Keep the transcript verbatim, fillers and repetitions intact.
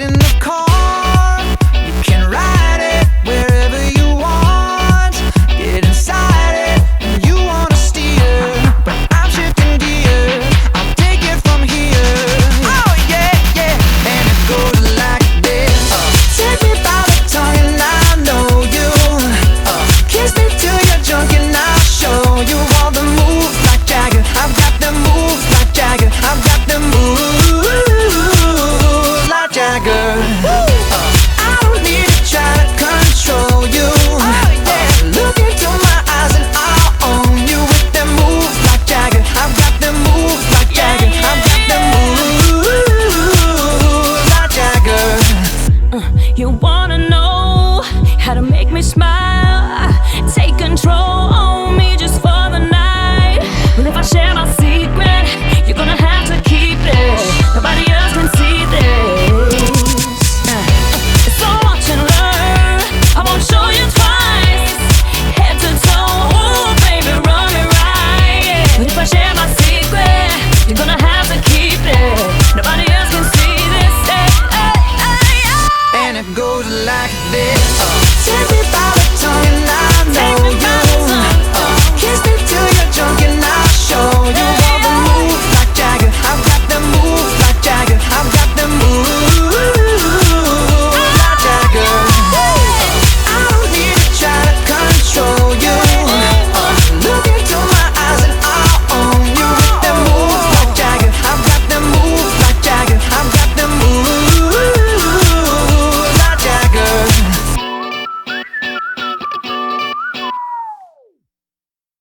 in the car, you can ride it wherever you want. Get inside it when you wanna steer, but I'm shifting gears, I'll take it from here. Oh yeah, yeah, and it goes like this. uh, Take me by the tongue and I know you. uh, Kiss me till you're drunk and I'll show you all the moves like Jagger. I've got the moves like Jagger. I've got the moves like Jagger. uh, I don't need to try to control you. Oh yeah, look into my eyes and I'll own you with them moves like Jagger. I've got them moves like Jagger. I've got them moves like Jagger. You wanna know how to make me smile?